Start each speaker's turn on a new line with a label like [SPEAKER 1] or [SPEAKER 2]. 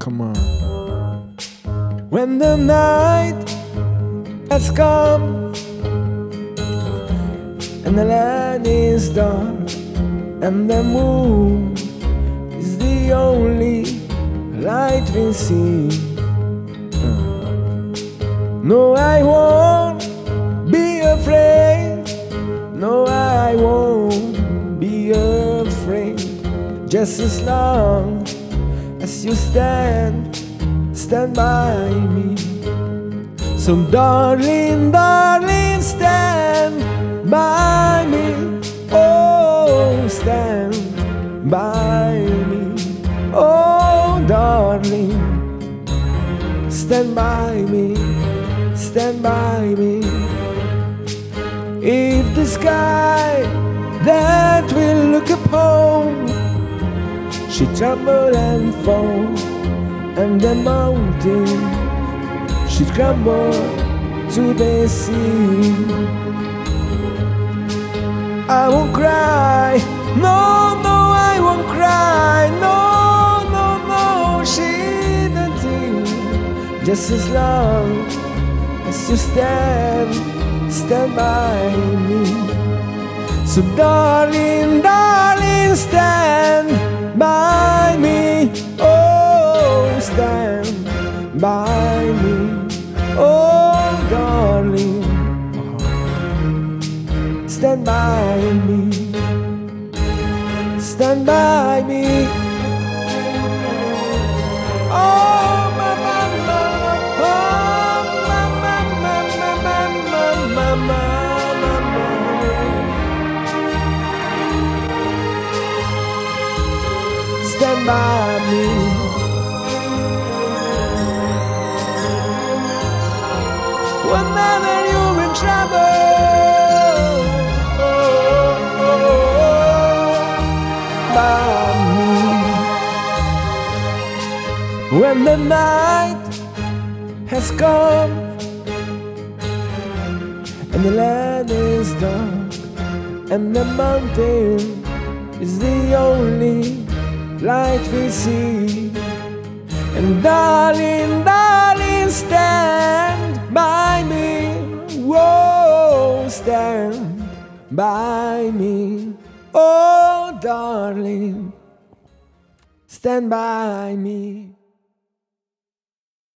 [SPEAKER 1] Come on. When the night has come and the land is dark and the moon is the only light we see, no, I won't be afraid. No, I won't be afraid. Just as long as you stand by me. So darling, darling, stand by me. Oh, stand by me. Oh, darling, stand by me. Stand by me. If the sky that we look upon should tremble and fall, and the mountain should crumble to the sea, I won't cry. No, no, I won't cry. No, no, no, shed a tear. Just as long as you stand by me. So darling, darling, stand by me. Oh, stand by me. Oh, darling, stand by me. Stand by me. Oh, mama, mama, oh, mama, mama, mama, mama. Stand by me. Whenever you're in trouble, by me. When the night has come and the land is dark and the mountain is the only light we see, and darling, darling, stand by me. Whoa, stand by me. Oh, darling, stand by me.